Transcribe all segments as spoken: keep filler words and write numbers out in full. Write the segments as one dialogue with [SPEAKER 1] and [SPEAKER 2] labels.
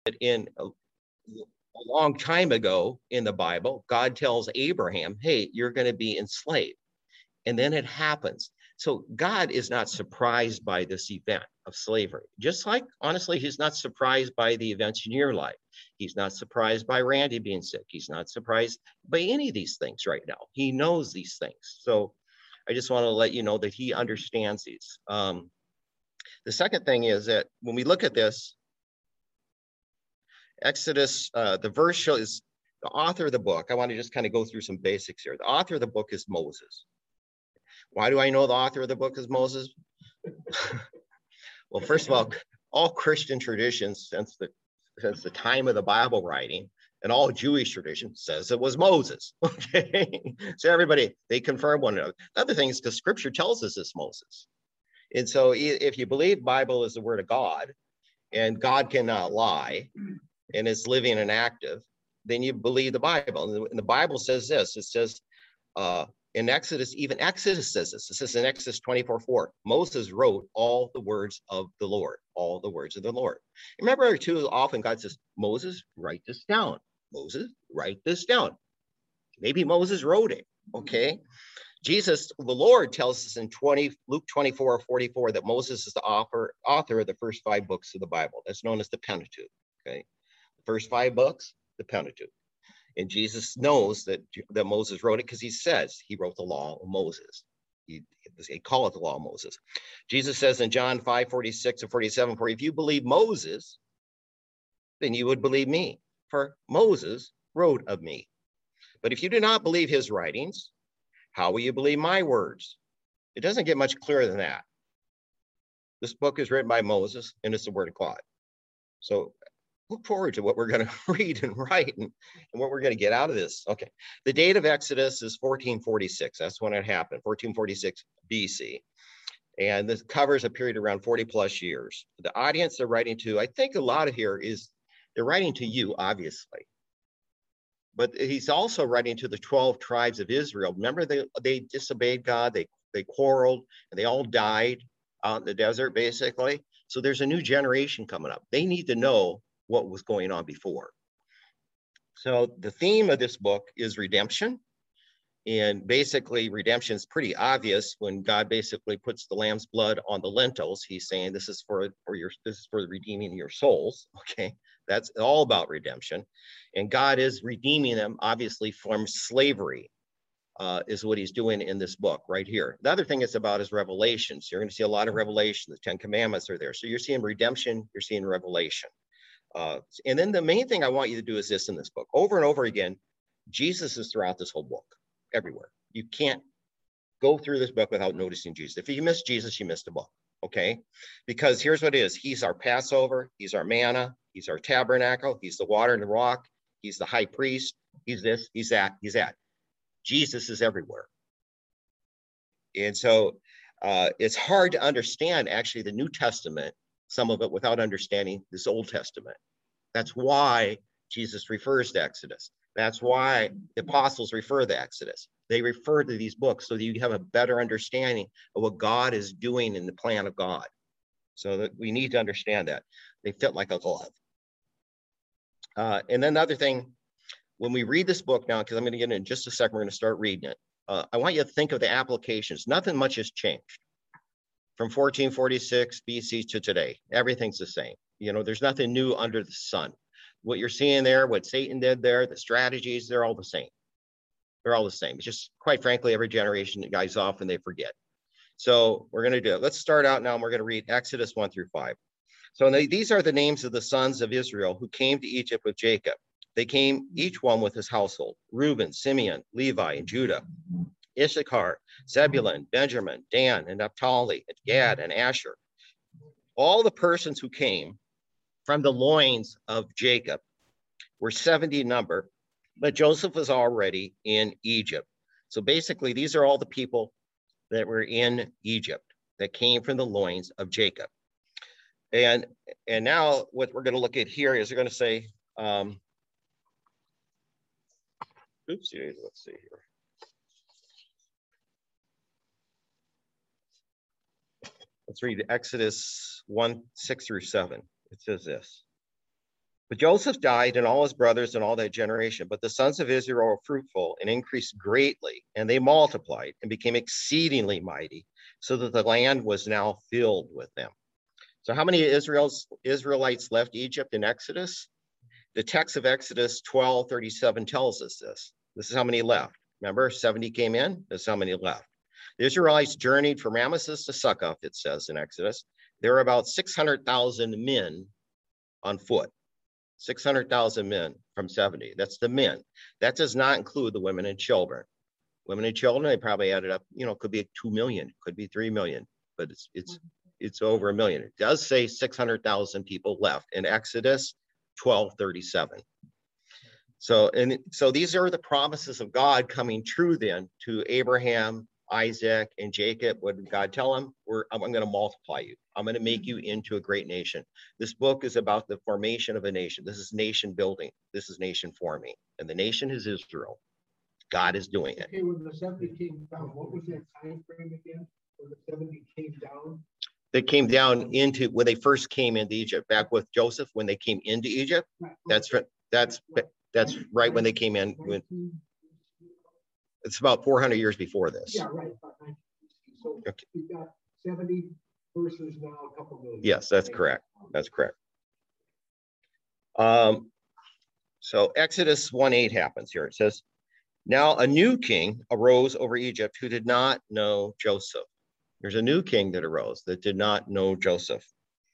[SPEAKER 1] in a, a long time ago in the Bible, God tells Abraham, hey, you're going to be enslaved. And then it happens. So God is not surprised by this event of slavery. Just like, honestly, he's not surprised by the events in your life. He's not surprised by Randy being sick. He's not surprised by any of these things right now. He knows these things. So I just want to let you know that he understands these. Um, the second thing is that when we look at this, Exodus, uh, the verse shows the author of the book. I want to just kind of go through some basics here. The author of the book is Moses. Why do I know the author of the book is Moses? Well, first of all, all Christian traditions since the since the time of the Bible writing and all Jewish tradition says it was Moses. Okay, so everybody, they confirm one another. The other thing is because Scripture tells us it's Moses, and so if you believe Bible is the Word of God, and God cannot lie, and it's living and active, then you believe the Bible. And the Bible says this. It says. Uh, In Exodus, even Exodus says this. It says in Exodus twenty-four four, Moses wrote all the words of the Lord, all the words of the Lord. Remember, too often God says, Moses, write this down. Moses, write this down. Maybe Moses wrote it, okay? Jesus, the Lord tells us in twenty, Luke twenty-four forty-four that Moses is the author, author of the first five books of the Bible. That's known as the Pentateuch, okay? The first five books, the Pentateuch. And Jesus knows that, that Moses wrote it because he says he wrote the law of Moses. He, he call it the law of Moses. Jesus says in John five forty-six and forty-seven, for if you believe Moses, then you would believe me, for Moses wrote of me. But if you do not believe his writings, how will you believe my words? It doesn't get much clearer than that. This book is written by Moses, and it's the word of God. So look forward to what we're going to read and write and, and what we're going to get out of this. Okay. The date of Exodus is fourteen forty-six. That's when it happened, fourteen forty-six B C. And this covers a period around forty plus years. The audience they're writing to, I think a lot of here is, they're writing to you, obviously. But he's also writing to the twelve tribes of Israel. Remember, they, they disobeyed God, they, they quarreled, and they all died out in the desert, basically. So there's a new generation coming up. They need to know what was going on before. So the theme of this book is redemption. And basically redemption is pretty obvious when God basically puts the lamb's blood on the lentils. He's saying this is for, for your, this is for the redeeming your souls. Okay. That's all about redemption. And God is redeeming them obviously from slavery, uh, is what he's doing in this book right here. The other thing it's about is revelations. You're going to see a lot of revelation. The Ten Commandments are there. So you're seeing redemption, you're seeing revelation. Uh, and then the main thing I want you to do is this in this book. Over and over again, Jesus is throughout this whole book, everywhere. You can't go through this book without noticing Jesus. If you miss Jesus, you missed the book, okay? Because here's what it is. He's our Passover. He's our manna. He's our tabernacle. He's the water and the rock. He's the high priest. He's this, he's that, he's that. Jesus is everywhere. And so uh, it's hard to understand, actually, the New Testament, some of it, without understanding this Old Testament. That's why Jesus refers to Exodus. That's why the apostles refer to Exodus. They refer to these books so that you have a better understanding of what God is doing in the plan of God. So that we need to understand that. They fit like a glove. Uh, and then the other thing, when we read this book now, because I'm going to get in just a second, we're going to start reading it. Uh, I want you to think of the applications. Nothing much has changed from fourteen forty-six B C to today. Everything's the same. You know, there's nothing new under the sun. What you're seeing there, what Satan did there, the strategies, they're all the same. They're all the same. It's just, quite frankly, every generation that guys off and they forget. So we're going to do it. Let's start out now and we're going to read Exodus one through five. So these are the names of the sons of Israel who came to Egypt with Jacob. They came each one with his household: Reuben, Simeon, Levi, and Judah, Issachar, Zebulun, Benjamin, Dan, and Naphtali, and Gad, and Asher. All the persons who came from the loins of Jacob were seventy in number, but Joseph was already in Egypt. So basically, these are all the people that were in Egypt that came from the loins of Jacob. And, and now what we're going to look at here is we're going to say, um, oops, let's see here. Let's read Exodus one, six through seven. It says this. But Joseph died and all his brothers and all that generation. But the sons of Israel were fruitful and increased greatly, and they multiplied and became exceedingly mighty, so that the land was now filled with them. So how many Israel's, Israelites left Egypt in Exodus? The text of Exodus twelve thirty-seven tells us this. This is how many left. Remember, seventy came in, this is how many left. The Israelites journeyed from Ramesses to Succoth, it says in Exodus. There were about six hundred thousand men on foot. six hundred thousand men from seventy. That's the men. That does not include the women and children. Women and children, they probably added up, you know, could be two million, could be three million, but it's it's it's over a million. It does say six hundred thousand people left in Exodus twelve thirty-seven. So, and so these are the promises of God coming true then to Abraham, Isaac, and Jacob. What did God tell him? We're, I'm, I'm going to multiply you. I'm going to make you into a great nation. This book is about the formation of a nation. This is nation building. This is nation forming. And the nation is Israel. God is doing it.
[SPEAKER 2] Okay, when the seventy came down, what was that time frame again? When the seventy came down?
[SPEAKER 1] They came down into, when they first came into Egypt, back with Joseph, when they came into Egypt. That's that's that's right when they came in. When, it's about four hundred years before this.
[SPEAKER 2] Yeah, right. So okay. We've got seventy versus now a couple million.
[SPEAKER 1] Yes, that's correct. That's correct. Um, so Exodus one eight happens here. It says, now a new king arose over Egypt who did not know Joseph. There's a new king that arose that did not know Joseph.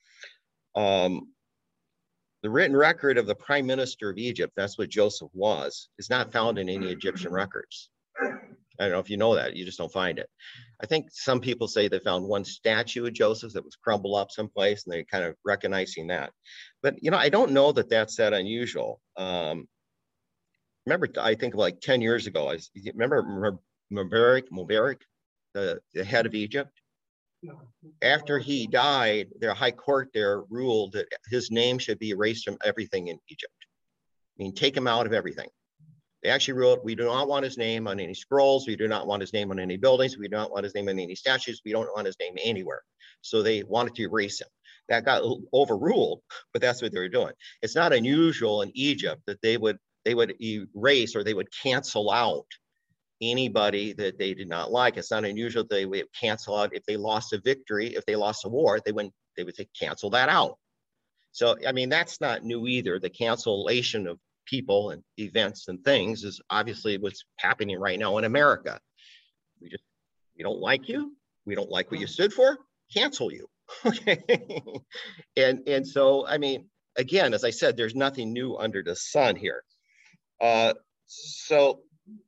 [SPEAKER 1] Um, the written record of the prime minister of Egypt, that's what Joseph was, is not found in any Egyptian records. I don't know if you know that, you just don't find it. I think some people say they found one statue of Joseph that was crumbled up someplace and they kind of recognizing that. But, you know, I don't know that that's that unusual. Um, remember, I think like ten years ago, I remember Mubarak, Mubarak, the, the head of Egypt. After he died, their high court there ruled that his name should be erased from everything in Egypt. I mean, take him out of everything. They actually ruled, we do not want his name on any scrolls. We do not want his name on any buildings. We do not want his name on any statues. We don't want his name anywhere. So they wanted to erase him. That got overruled, but that's what they were doing. It's not unusual in Egypt that they would, they would erase or they would cancel out anybody that they did not like. It's not unusual that they would cancel out if they lost a victory, if they lost a war, they wouldn't, they would say cancel that out. So, I mean, that's not new either. The cancellation of people and events and things is obviously what's happening right now in America. We just, we don't like you. We don't like what you stood for. Cancel you. Okay. and, and so, I mean, again, as I said, there's nothing new under the sun here. Uh, so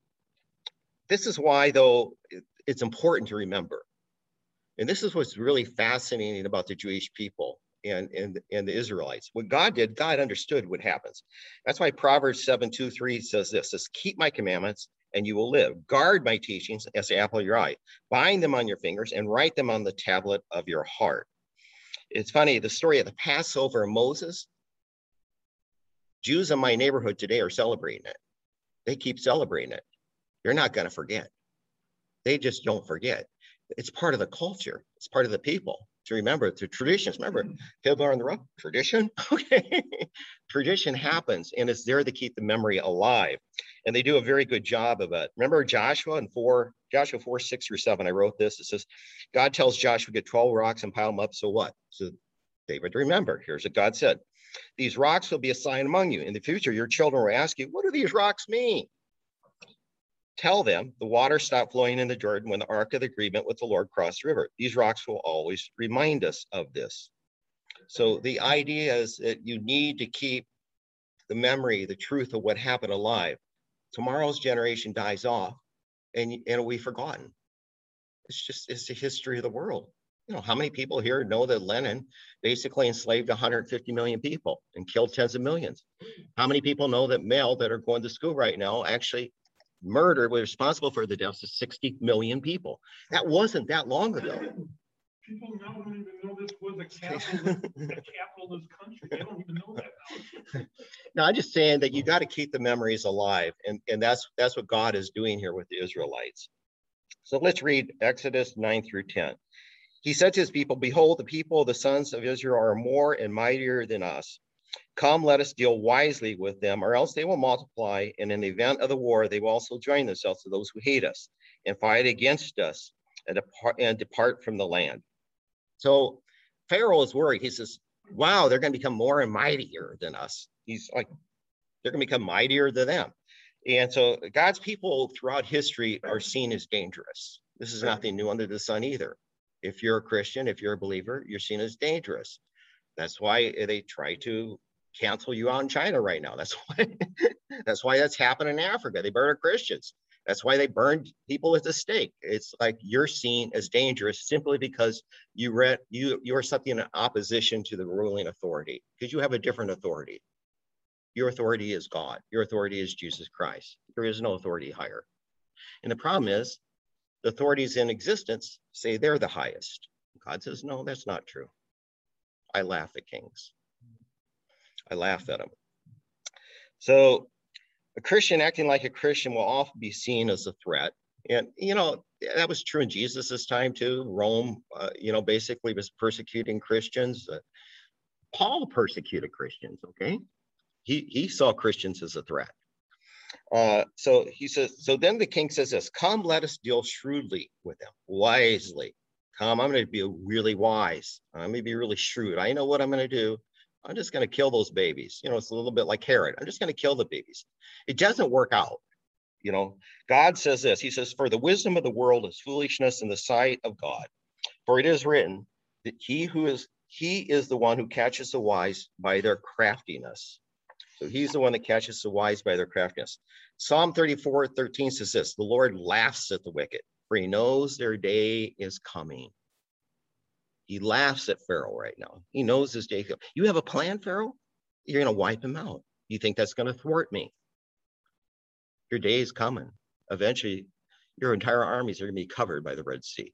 [SPEAKER 1] this is why, though, it's important to remember. And this is what's really fascinating about the Jewish people and, and, and the Israelites. What God did, God understood what happens. That's why Proverbs seven two three says this, says, keep my commandments and you will live. Guard my teachings as the apple of your eye. Bind them on your fingers and write them on the tablet of your heart. It's funny, the story of the Passover of Moses, Jews in my neighborhood today are celebrating it. They keep celebrating it. You're not going to forget. They just don't forget. It's part of the culture. It's part of the people to remember the traditions. Remember, Fiddler on the Roof, tradition. Okay, tradition happens, and it's there to keep the memory alive. And they do a very good job of it. Remember Joshua and four, Joshua four, six through seven. I wrote this. It says, God tells Joshua, get twelve rocks and pile them up. So what? So David, remember. Here's what God said: these rocks will be a sign among you. In the future, your children will ask you, what do these rocks mean? Tell them the water stopped flowing in the Jordan when the Ark of the Agreement with the Lord crossed the river. These rocks will always remind us of this. So the idea is that you need to keep the memory, the truth of what happened alive. Tomorrow's generation dies off and, and it'll be forgotten. It's just, it's the history of the world. You know, how many people here know that Lenin basically enslaved one hundred fifty million people and killed tens of millions? How many people know that male that are going to school right now actually murder was responsible for the deaths of sixty million people? That wasn't that long ago.
[SPEAKER 3] People now don't even know this was a capital, a capital of this country. They don't even know that now.
[SPEAKER 1] No, I'm just saying that you got to keep the memories alive, and, and that's that's what God is doing here with the Israelites. So let's read Exodus nine through ten. He said to his people, behold, the people of the sons of Israel are more and mightier than us. Come, let us deal wisely with them, or else they will multiply, and in the event of the war, they will also join themselves to those who hate us and fight against us and depart, and depart from the land. So Pharaoh is worried. He says, wow, they're going to become more and mightier than us. He's like, they're going to become mightier than them. And so God's people throughout history are seen as dangerous. This is nothing new under the sun either. If you're a Christian, if you're a believer, you're seen as dangerous. That's why they try to cancel you out in China right now. That's why that's why that's happened in Africa. They murder Christians. That's why they burned people at the stake. It's like you're seen as dangerous simply because you read you you are something in opposition to the ruling authority, because you have a different authority. Your authority is God. Your authority is Jesus Christ. There is no authority higher. And the problem is, the authorities in existence say they're the highest. God says, no, that's not true. I laugh at kings. I laugh at them. So a Christian acting like a Christian will often be seen as a threat. And, you know, that was true in Jesus's time too. Rome, uh, you know, basically was persecuting Christians. Uh, Paul persecuted Christians, okay? He, he saw Christians as a threat. Uh, so he says, so then the king says this, come, let us deal shrewdly with them, wisely. Come, I'm going to be really wise. I'm going to be really shrewd. I know what I'm going to do. I'm just going to kill those babies. You know, it's a little bit like Herod. I'm just going to kill the babies. It doesn't work out. You know, God says this. He says, for the wisdom of the world is foolishness in the sight of God. For it is written that he who is, he is the one who catches the wise by their craftiness. So he's the one that catches the wise by their craftiness. Psalm thirty-four, thirteen says this, the Lord laughs at the wicked, for he knows their day is coming. He laughs at Pharaoh right now. He knows his day. You have a plan, Pharaoh? You're going to wipe him out. You think that's going to thwart me? Your day is coming. Eventually, your entire armies are going to be covered by the Red Sea.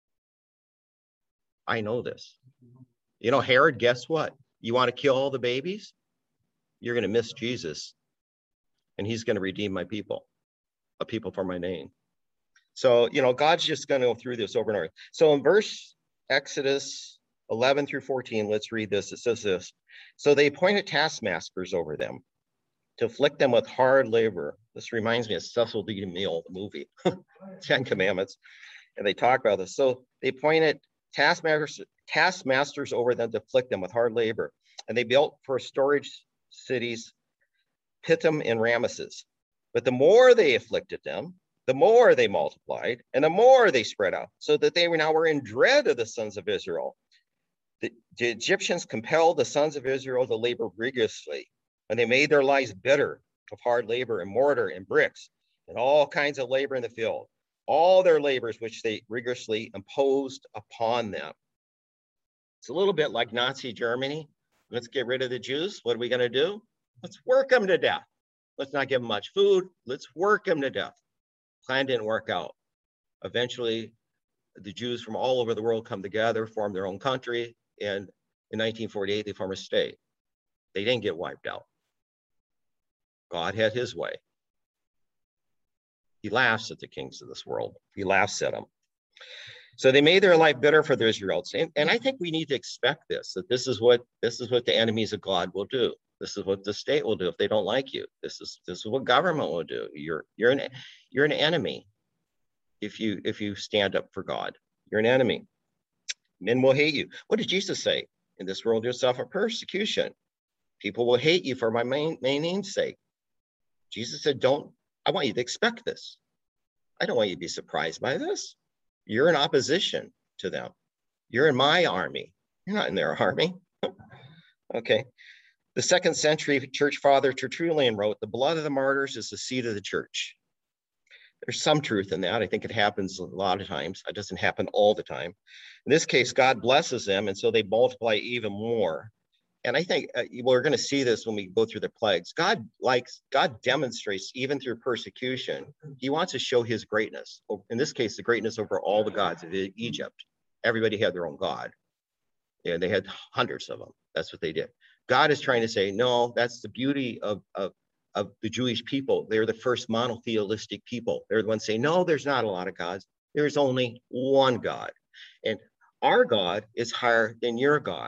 [SPEAKER 1] I know this. You know, Herod, guess what? You want to kill all the babies? You're going to miss Jesus, and he's going to redeem my people, a people for my name. So, you know, God's just going to go through this over and over. So in verse Exodus eleven through fourteen, let's read this. It says this, so they appointed taskmasters over them to afflict them with hard labor. This reminds me of Cecil B. DeMille, the movie, Ten Commandments. And they talk about this. So they appointed taskmasters, taskmasters over them to afflict them with hard labor. And they built for storage cities, Pithom and Ramesses. But the more they afflicted them, the more they multiplied, and the more they spread out, so that they were now were in dread of the sons of Israel. The, the Egyptians compelled the sons of Israel to labor rigorously, and they made their lives bitter of hard labor and mortar and bricks and all kinds of labor in the field, all their labors which they rigorously imposed upon them. It's a little bit like Nazi Germany. Let's get rid of the Jews. What are we going to do? Let's work them to death. Let's not give them much food. Let's work them to death. Plan didn't work out. Eventually, the Jews from all over the world come together, form their own country, and in nineteen forty-eight, they form a state. They didn't get wiped out. God had his way. He laughs at the kings of this world. He laughs at them. So they made their life bitter for the Israelites. And, and I think we need to expect this, that this is what this is what the enemies of God will do. This is what the state will do if they don't like you. This is this is what government will do. You're you're an you're an enemy if you if you stand up for God. You're an enemy. Men will hate you. What did Jesus say? In this world you'll suffer persecution. People will hate you for my main, main name's sake. Jesus said, don't, I want you to expect this. I don't want you to be surprised by this. You're in opposition to them. You're in my army. You're not in their army. Okay. The second century church father Tertullian wrote, the blood of the martyrs is the seed of the church. There's some truth in that. I think it happens a lot of times. It doesn't happen all the time. In this case, God blesses them, and so they multiply even more. And I think uh, we're going to see this when we go through the plagues. God likes, God demonstrates even through persecution. He wants to show his greatness. In this case, the greatness over all the gods of Egypt. Everybody had their own God. And they had hundreds of them. That's what they did. God is trying to say, no, that's the beauty of, of, of the Jewish people. They're the first monotheistic people. They're the ones saying, no, there's not a lot of gods. There's only one God. And our God is higher than your God.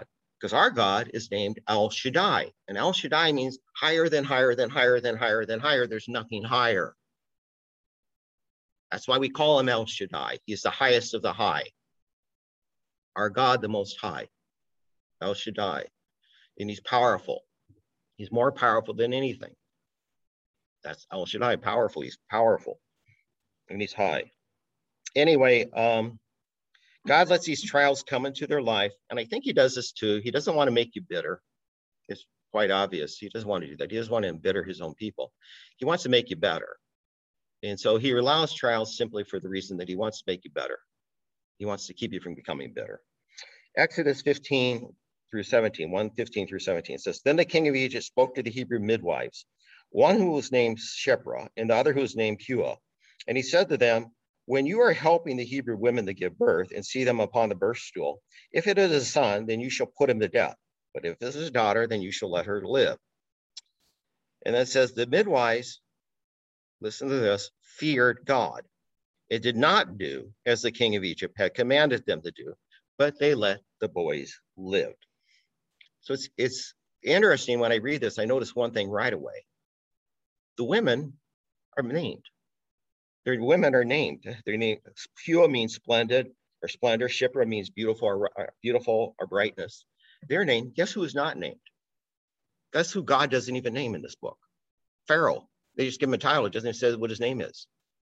[SPEAKER 1] because our God is named El Shaddai. And El Shaddai means higher than higher than higher than higher than higher. There's nothing higher. That's why we call him El Shaddai. He's the highest of the high. Our God, the most high. El Shaddai. And he's powerful. He's more powerful than anything. That's El Shaddai, powerful. He's powerful. And he's high. Anyway, um, God lets these trials come into their life. And I think he does this too. He doesn't want to make you bitter. It's quite obvious. He doesn't want to do that. He doesn't want to embitter his own people. He wants to make you better. And so he allows trials simply for the reason that he wants to make you better. He wants to keep you from becoming bitter. Exodus fifteen through seventeen, one fifteen through seventeen says, then the king of Egypt spoke to the Hebrew midwives, one who was named Shiphrah and the other who was named Puah. And he said to them, when you are helping the Hebrew women to give birth and see them upon the birth stool, if it is a son, then you shall put him to death. But if this is a daughter, then you shall let her live. And then it says the midwives, listen to this, feared God. It did not do as the king of Egypt had commanded them to do, but they let the boys live. So it's, it's interesting when I read this, I notice one thing right away. The women are named. Their women are named. Their name, Puah means splendid or splendor. Shiphrah means beautiful or uh, beautiful or brightness. They're named. Guess who is not named? Guess who God doesn't even name in this book? Pharaoh. They just give him a title. It doesn't say what his name is.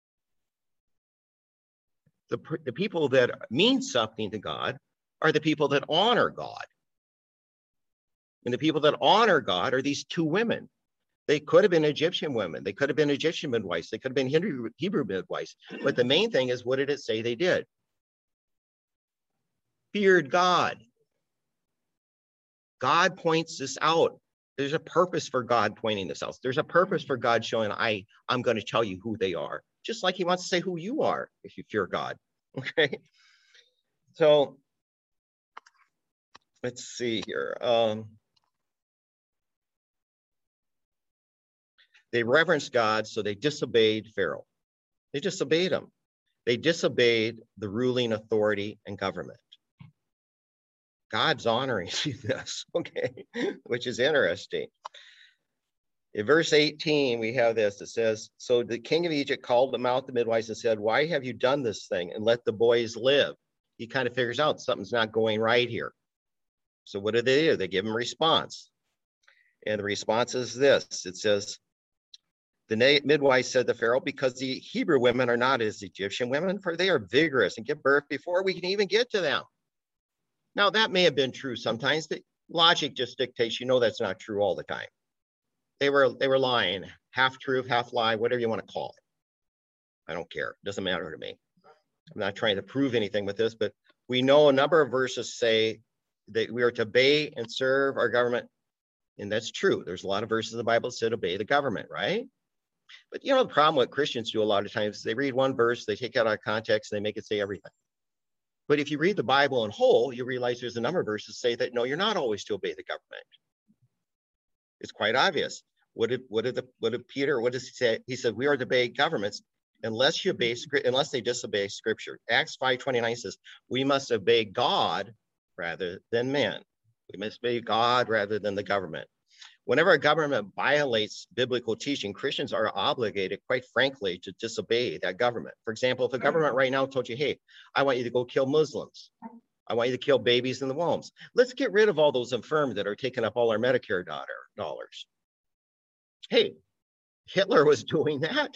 [SPEAKER 1] The, the people that mean something to God are the people that honor God. And the people that honor God are these two women. They could have been Egyptian women. They could have been Egyptian midwives. They could have been Hebrew, Hebrew midwives. But the main thing is, what did it say they did? Feared God. God points this out. There's a purpose for God pointing this out. There's a purpose for God showing, I, I'm going to tell you who they are. Just like he wants to say who you are if you fear God. Okay. So let's see here. Um, They reverenced God, so they disobeyed Pharaoh. They disobeyed him. They disobeyed the ruling authority and government. God's honoring this, okay, which is interesting. In verse eighteen, we have this. It says, so the king of Egypt called them out, the midwives, and said, why have you done this thing and let the boys live? He kind of figures out something's not going right here. So what do they do? They give him a response. And the response is this. It says, the midwife said to Pharaoh, because the Hebrew women are not as Egyptian women, for they are vigorous and give birth before we can even get to them. Now, that may have been true sometimes. The logic just dictates, you know, that's not true all the time. They were, they were lying, half truth, half lie, whatever you want to call it. I don't care. It doesn't matter to me. I'm not trying to prove anything with this, but we know a number of verses say that we are to obey and serve our government. And that's true. There's a lot of verses in the Bible that said obey the government, right? But you know, the problem what Christians do a lot of times is they read one verse, they take it out of context, and they make it say everything. But if you read the Bible in whole, you realize there's a number of verses say that, no, you're not always to obey the government. It's quite obvious. What did, what did, the, what did Peter, what does he say? He said, we are to obey governments unless you obey, unless they disobey scripture. Acts five twenty-nine says, we must obey God rather than men. We must obey God rather than the government. Whenever a government violates biblical teaching, Christians are obligated, quite frankly, to disobey that government. For example, if a government right now told you, hey, I want you to go kill Muslims. I want you to kill babies in the wombs. Let's get rid of all those infirm that are taking up all our Medicare dollars. Hey, Hitler was doing that.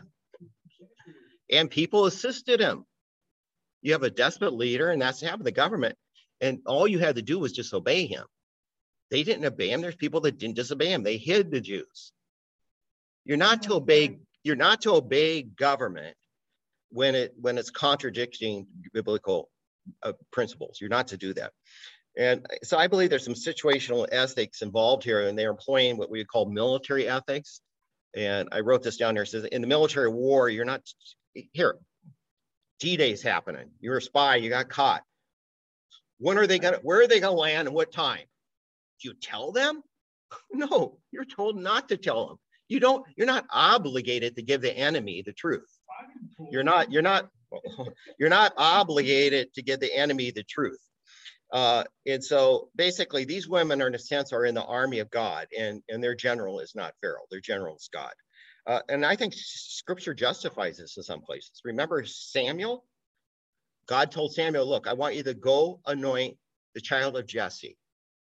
[SPEAKER 1] And people assisted him. You have a despot leader, and that's half of the government. And all you had to do was just obey him. They didn't obey him. There's people that didn't disobey him. They hid the Jews. You're not to obey, you're not to obey government when it when it's contradicting biblical uh, principles. You're not to do that. And so I believe there's some situational ethics involved here, and they're employing what we call military ethics. And I wrote this down there. It says, in the military war, you're not, here, D-Day's happening. You're a spy, you got caught. When are they gonna, where are they gonna land and what time? Do you tell them? No, you're told not to tell them. You don't, you're not obligated to give the enemy the truth. You're not, you're not, you're not obligated to give the enemy the truth. Uh, and so basically these women are in a sense are in the army of God, and, and their general is not Pharaoh, their general is God. Uh, and I think scripture justifies this in some places. Remember Samuel? God told Samuel, look, I want you to go anoint the child of Jesse.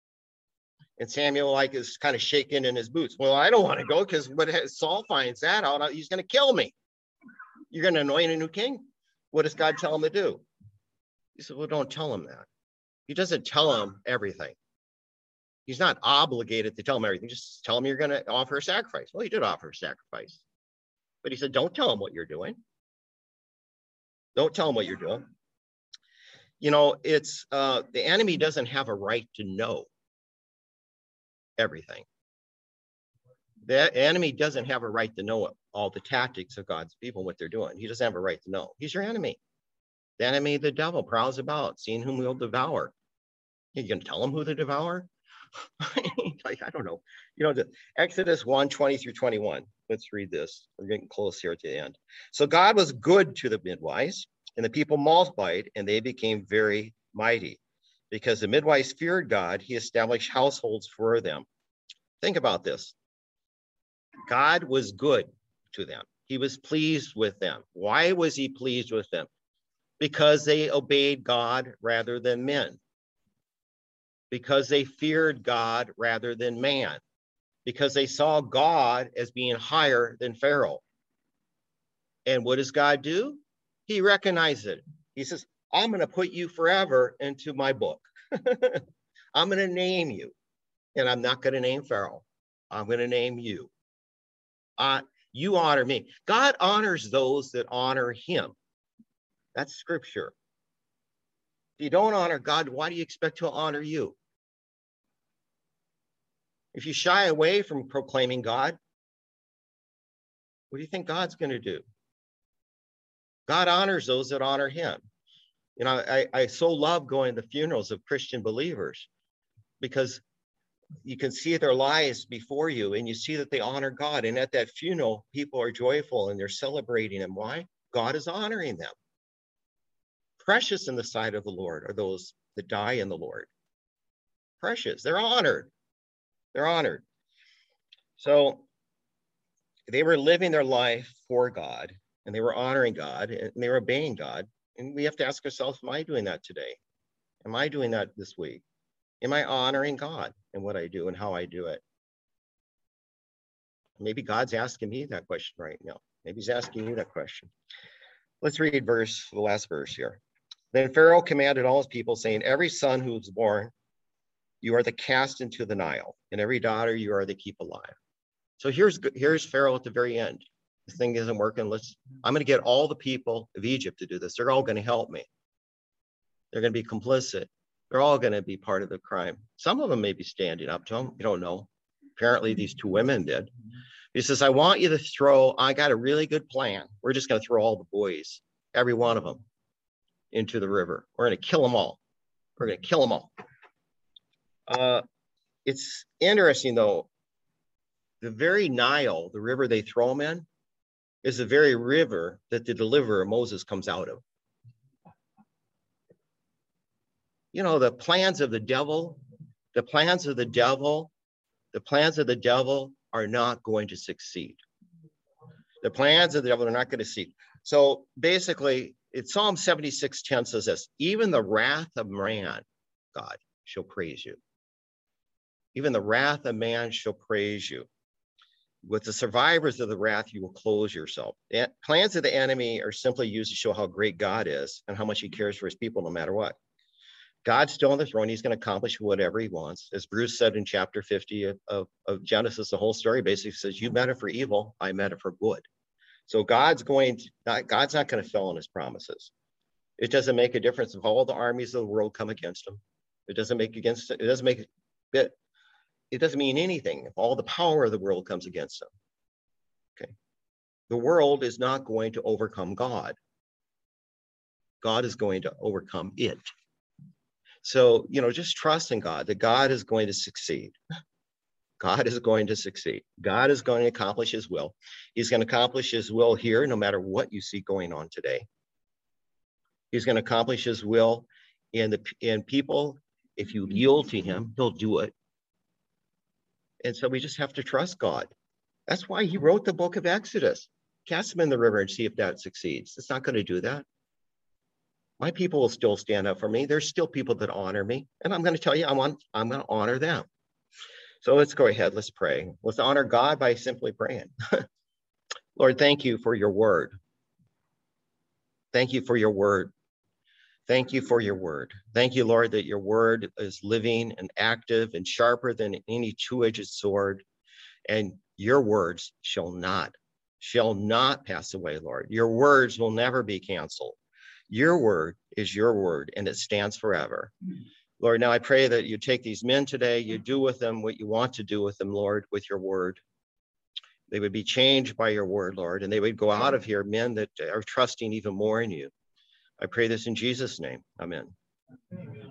[SPEAKER 1] And Samuel like is kind of shaking in his boots. Well, I don't want to go because when Saul finds that out, he's going to kill me. You're going to anoint a new king? What does God tell him to do? He said, well, don't tell him that. He doesn't tell him everything. He's not obligated to tell him everything. Just tell him you're going to offer a sacrifice. Well, he did offer a sacrifice. But he said, don't tell him what you're doing. Don't tell him what you're doing. You know, it's uh, the enemy doesn't have a right to know everything. The enemy doesn't have a right to know all the tactics of God's people, what they're doing. He doesn't have a right to know. He's your enemy. The enemy, the devil, prowls about, seeing whom he'll devour. Are you going to tell him who to devour? Like, I don't know. You know, the Exodus one, twenty through twenty-one. Let's read this. We're getting close here to the end. So God was good to the midwives, and the people multiplied, and they became very mighty. Because the midwives feared God, he established households for them. Think about this. God was good to them. He was pleased with them. Why was he pleased with them? Because they obeyed God rather than men. Because they feared God rather than man. Because they saw God as being higher than Pharaoh. And what does God do? He recognizes it. He says, I'm going to put you forever into my book. I'm going to name you. And I'm not going to name Pharaoh. I'm going to name you. Uh, you honor me. God honors those that honor him. That's scripture. If you don't honor God, why do you expect to honor you? If you shy away from proclaiming God, what do you think God's going to do? God honors those that honor him. You know, I, I so love going to funerals of Christian believers because you can see their lives before you and you see that they honor God. And at that funeral, people are joyful and they're celebrating him. Why? God is honoring them. Precious in the sight of the Lord are those that die in the Lord. Precious. They're honored. They're honored. So they were living their life for God and they were honoring God and they were obeying God. And we have to ask ourselves, am I doing that today? Am I doing that this week? Am I honoring God in what I do and how I do it? Maybe God's asking me that question right now. Maybe he's asking you that question. Let's read verse, the last verse here. Then Pharaoh commanded all his people, saying, every son who is born, you are to cast into the Nile, and every daughter you are to keep alive. So here's, here's Pharaoh at the very end. This thing isn't working. Let's, I'm going to get all the people of Egypt to do this. They're all going to help me. They're going to be complicit. They're all going to be part of the crime. Some of them may be standing up to him. You don't know. Apparently these two women did. He says, I want you to throw, I got a really good plan. We're just going to throw all the boys, every one of them, into the river. We're going to kill them all. We're going to kill them all. Uh, it's interesting, though. The very Nile, the river they throw them in, is the very river that the deliverer Moses comes out of. You know, the plans of the devil, the plans of the devil, the plans of the devil are not going to succeed. The plans of the devil are not going to succeed. So basically, it's Psalm seventy-six ten says this, even the wrath of man, God, shall praise you. Even the wrath of man shall praise you. With the survivors of the wrath, you will close yourself. The plans of the enemy are simply used to show how great God is and how much he cares for his people no matter what. God's still on the throne. He's going to accomplish whatever he wants. As Bruce said in chapter fifty of, of, of Genesis, the whole story basically says, you meant it for evil, I meant it for good. So God's going to, not, God's not going to fail on his promises. It doesn't make a difference if all the armies of the world come against him. It doesn't make against it. It doesn't make it. It doesn't mean anything if all the power of the world comes against him. Okay. The world is not going to overcome God. God is going to overcome it. So, you know, just trust in God, that God is going to succeed. God is going to succeed. God is going to accomplish his will. He's going to accomplish his will here, no matter what you see going on today. He's going to accomplish his will in the in people If you yield to him, he'll do it. And so we just have to trust God. That's why he wrote the book of Exodus. Cast them in the river and see if that succeeds. It's not going to do that. My people will still stand up for me. There's still people that honor me. And I'm going to tell you, I want, I'm going to honor them. So let's go ahead. Let's pray. Let's honor God by simply praying. Lord, thank you for your word. Thank you for your word. Thank you for your word. Thank you, Lord, that your word is living and active and sharper than any two-edged sword. And your words shall not, shall not pass away, Lord. Your words will never be canceled. Your word is your word, and it stands forever. Lord, now I pray that you take these men today, you do with them what you want to do with them, Lord, with your word. They would be changed by your word, Lord, and they would go out of here, men that are trusting even more in you. I pray this in Jesus' name. Amen.
[SPEAKER 3] Amen.